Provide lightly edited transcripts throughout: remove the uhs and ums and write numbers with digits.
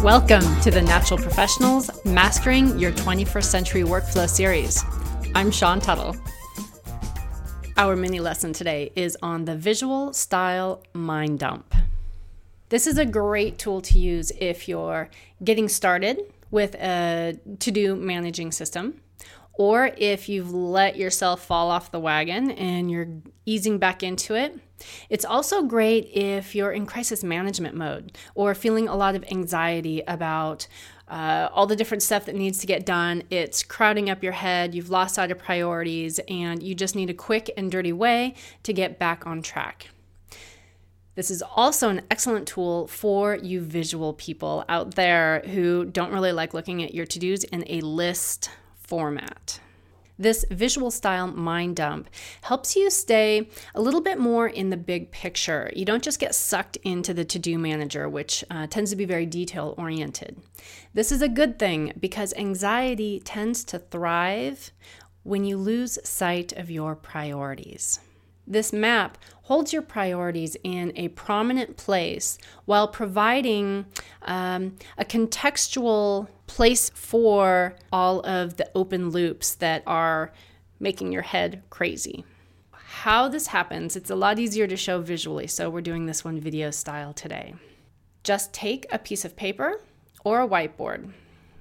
Welcome to the Natural Professionals Mastering Your 21st Century Workflow series. I'm Shawn Tuttle. Our mini lesson today is on the visual style mind dump. This is a great tool to use if you're getting started with a to-do managing system, or if you've let yourself fall off the wagon and you're easing back into it. It's also great if you're in crisis management mode or feeling a lot of anxiety about all the different stuff that needs to get done. It's crowding up your head, you've lost sight of priorities, and you just need a quick and dirty way to get back on track. This is also an excellent tool for you visual people out there who don't really like looking at your to-dos in a list format. This visual style mind dump helps you stay a little bit more in the big picture. You don't just get sucked into the to-do manager, which tends to be very detail oriented. This is a good thing because anxiety tends to thrive when you lose sight of your priorities. This map holds your priorities in a prominent place while providing a contextual place for all of the open loops that are making your head crazy. How this happens, it's a lot easier to show visually, so we're doing this one video style today. Just take a piece of paper or a whiteboard,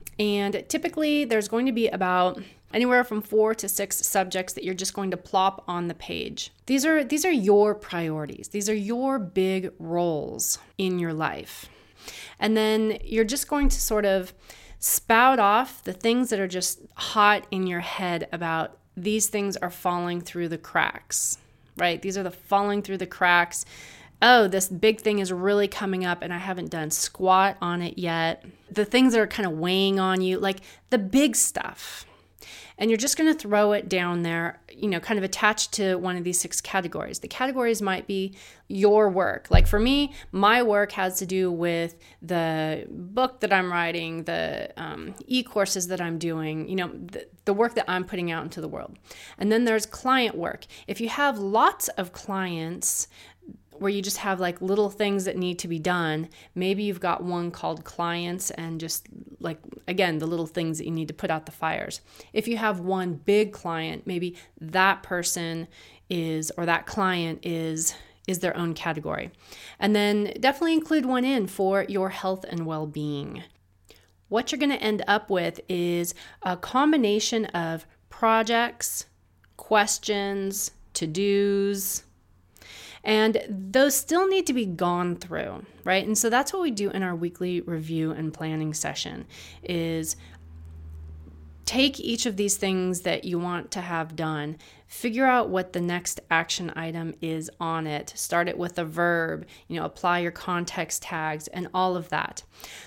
and typically there's going to be about anywhere from 4 to 6 subjects that you're just going to plop on the page. These are your priorities. These are your big roles in your life. And then you're just going to sort of spout off the things that are just hot in your head about these things are falling through the cracks, right? These are the falling through the cracks. Oh, this big thing is really coming up and I haven't done squat on it yet. The things that are kind of weighing on you, like the big stuff. And you're just going to throw it down there, kind of attached to one of these 6 categories. The categories might be your work. Like for me, my work has to do with the book that I'm writing, the e-courses that I'm doing, the work that I'm putting out into the world. And then there's client work. If you have lots of clients where you just have like little things that need to be done, maybe you've got one called clients and just like, again, the little things that you need to put out the fires. If you have one big client, maybe that person is, or that client is their own category. And then definitely include one in for your health and well-being. What you're going to end up with is a combination of projects, questions, to-dos, and those still need to be gone through, right? And so that's what we do in our weekly review and planning session is take each of these things that you want to have done, figure out what the next action item is on it, start it with a verb, apply your context tags and all of that.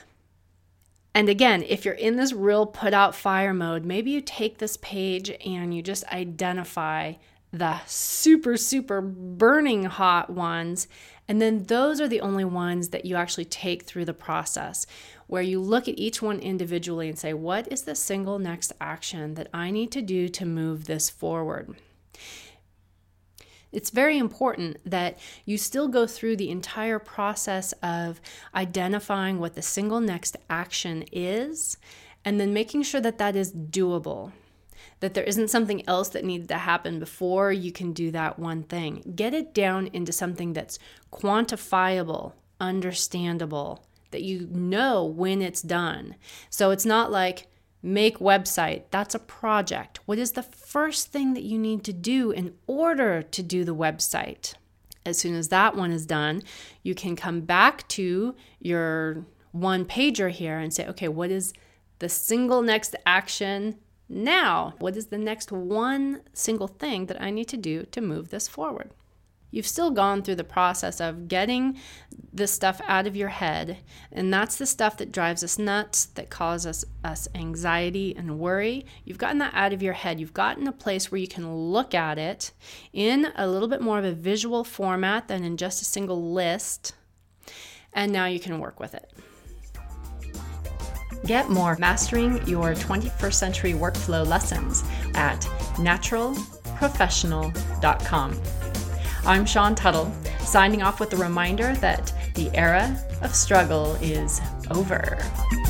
And again, if you're in this real put out fire mode, maybe you take this page and you just identify the super, super burning hot ones. And then those are the only ones that you actually take through the process, where you look at each one individually and say, what is the single next action that I need to do to move this forward? It's very important that you still go through the entire process of identifying what the single next action is, and then making sure that that is doable. That there isn't something else that needs to happen before you can do that one thing. Get it down into something that's quantifiable, understandable, that you know when it's done. So it's not like make website, that's a project. What is the first thing that you need to do in order to do the website? As soon as that one is done, you can come back to your one pager here and say, okay, what is the single next action now? What is the next one single thing that I need to do to move this forward? You've still gone through the process of getting this stuff out of your head, and that's the stuff that drives us nuts, that causes us anxiety and worry. You've gotten that out of your head. You've gotten a place where you can look at it in a little bit more of a visual format than in just a single list, and now you can work with it. Get more Mastering Your 21st Century Workflow lessons at naturalprofessional.com. I'm Shawn Tuttle, signing off with a reminder that the era of struggle is over.